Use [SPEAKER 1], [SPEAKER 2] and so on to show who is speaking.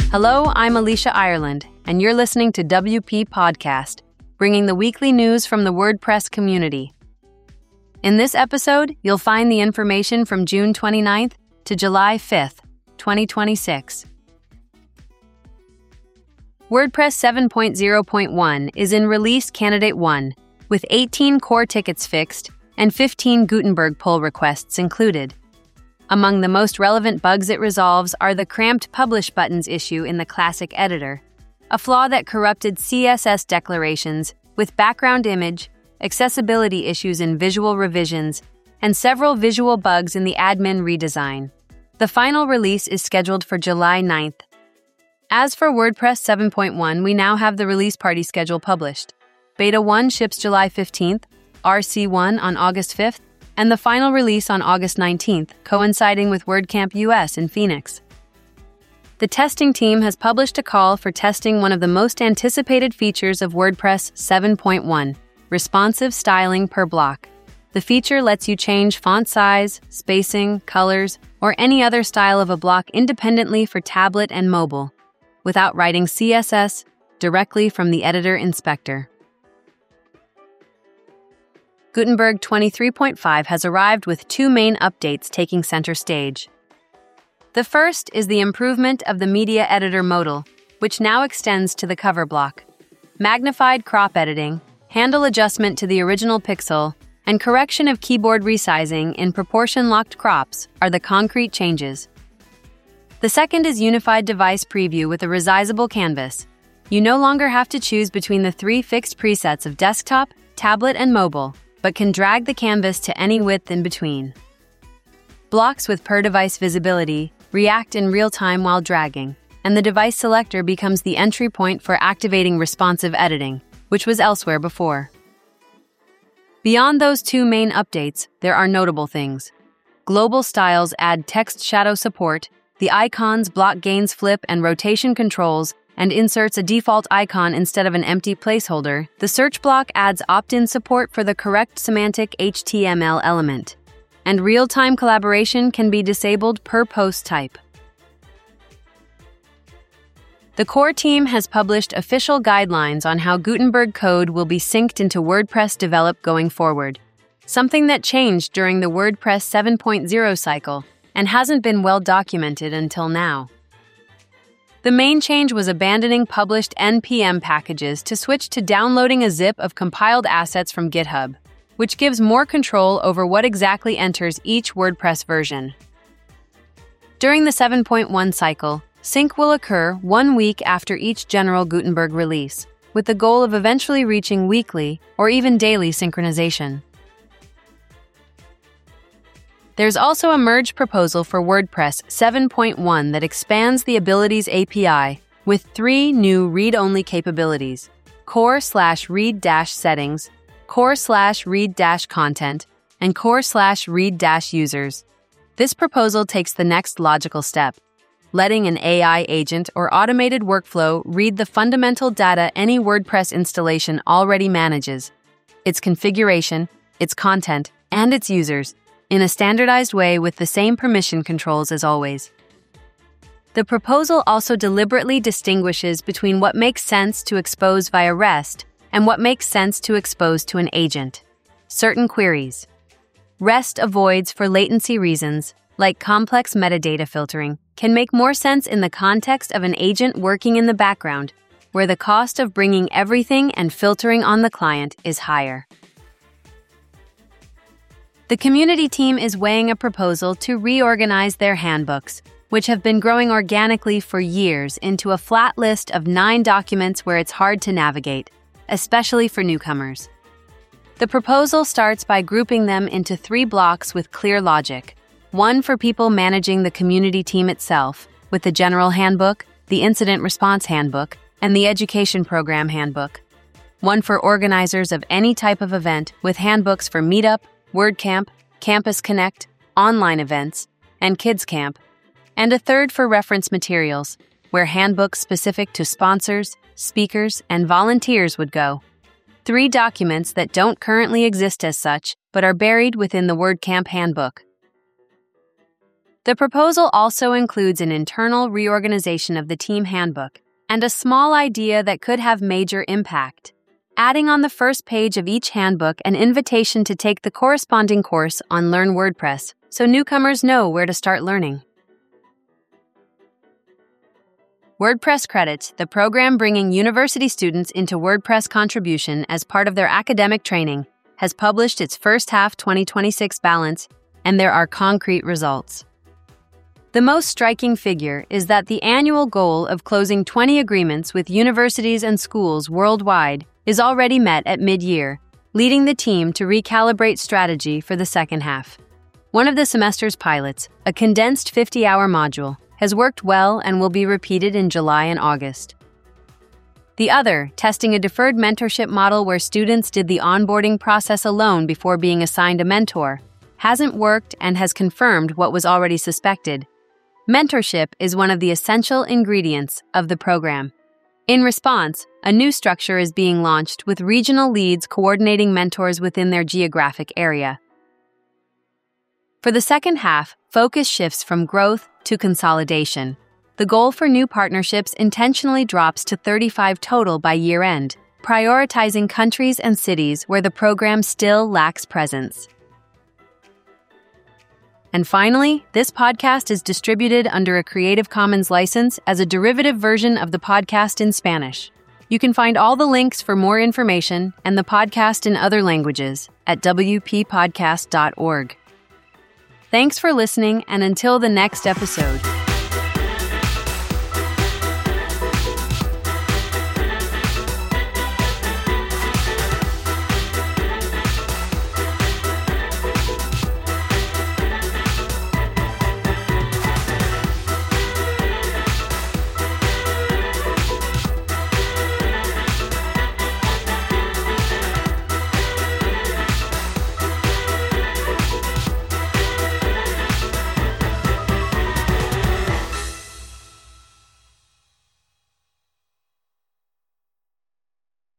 [SPEAKER 1] Hello, I'm Alicia Ireland, and you're listening to WP Podcast, bringing the weekly news from the WordPress community. In this episode, you'll find the information from June 29th to July 5th, 2026. WordPress 7.0.1 is in Release Candidate 1, with 18 core tickets fixed and 15 Gutenberg pull requests included. Among the most relevant bugs it resolves are the cramped Publish buttons issue in the classic editor, a flaw that corrupted CSS declarations with background image, accessibility issues in visual revisions, and several visual bugs in the admin redesign. The final release is scheduled for July 9th. As for WordPress 7.1, we now have the release party schedule published. Beta 1 ships July 15th, RC1 on August 5th, and the final release on August 19th, coinciding with WordCamp US in Phoenix. The testing team has published a call for testing one of the most anticipated features of WordPress 7.1, responsive styling per block. The feature lets you change font size, spacing, colors, or any other style of a block independently for tablet and mobile, without writing CSS directly from the editor inspector. Gutenberg 23.5 has arrived with two main updates taking center stage. The first is the improvement of the media editor modal, which now extends to the cover block. Magnified crop editing, handle adjustment to the original pixel, and correction of keyboard resizing in proportion-locked crops are the concrete changes. The second is unified device preview with a resizable canvas. You no longer have to choose between the three fixed presets of desktop, tablet, and mobile, but can drag the canvas to any width in between. Blocks with per-device visibility react in real time while dragging, and the device selector becomes the entry point for activating responsive editing, which was elsewhere before. Beyond those two main updates, there are notable things. Global styles add text shadow support, the icons block gains flip and rotation controls, and inserts a default icon instead of an empty placeholder. The search block adds opt-in support for the correct semantic HTML element, and real-time collaboration can be disabled per post type. The core team has published official guidelines on how Gutenberg code will be synced into WordPress Develop going forward, something that changed during the WordPress 7.0 cycle and hasn't been well documented until now. The main change was abandoning published NPM packages to switch to downloading a zip of compiled assets from GitHub, which gives more control over what exactly enters each WordPress version. During the 7.1 cycle, sync will occur 1 week after each general Gutenberg release, with the goal of eventually reaching weekly or even daily synchronization. There's also a merge proposal for WordPress 7.1 that expands the Abilities API with 3 new read-only capabilities: core/read-settings, core/read-content, and core/read-users. This proposal takes the next logical step, letting an AI agent or automated workflow read the fundamental data any WordPress installation already manages, its configuration, its content, and its users, in a standardized way with the same permission controls as always. The proposal also deliberately distinguishes between what makes sense to expose via REST and what makes sense to expose to an agent. Certain queries. REST avoids for latency reasons, like complex metadata filtering, can make more sense in the context of an agent working in the background, where the cost of bringing everything and filtering on the client is higher. The community team is weighing a proposal to reorganize their handbooks, which have been growing organically for years, into a flat list of 9 documents where it's hard to navigate, especially for newcomers. The proposal starts by grouping them into 3 blocks with clear logic: one for people managing the community team itself, with the General Handbook, the Incident Response Handbook, and the Education Program Handbook; one for organizers of any type of event, with handbooks for Meetup, WordCamp, Campus Connect, online events, and Kids Camp; and a third for reference materials, where handbooks specific to sponsors, speakers, and volunteers would go. 3 documents that don't currently exist as such, but are buried within the WordCamp handbook. The proposal also includes an internal reorganization of the team handbook and a small idea that could have major impact, adding on the first page of each handbook an invitation to take the corresponding course on Learn WordPress so newcomers know where to start learning. WordPress Credits, the program bringing university students into WordPress contribution as part of their academic training, has published its first half 2026 balance, and there are concrete results. The most striking figure is that the annual goal of closing 20 agreements with universities and schools worldwide is already met at mid-year, leading the team to recalibrate strategy for the second half. One of the semester's pilots, a condensed 50-hour module, has worked well and will be repeated in July and August. The other, testing a deferred mentorship model where students did the onboarding process alone before being assigned a mentor, hasn't worked and has confirmed what was already suspected. Mentorship is one of the essential ingredients of the program. In response, a new structure is being launched with regional leads coordinating mentors within their geographic area. For the second half, focus shifts from growth to consolidation. The goal for new partnerships intentionally drops to 35 total by year-end, prioritizing countries and cities where the program still lacks presence. And finally, this podcast is distributed under a Creative Commons license as a derivative version of the podcast in Spanish. You can find all the links for more information and the podcast in other languages at wppodcast.org. Thanks for listening, and until the next episode.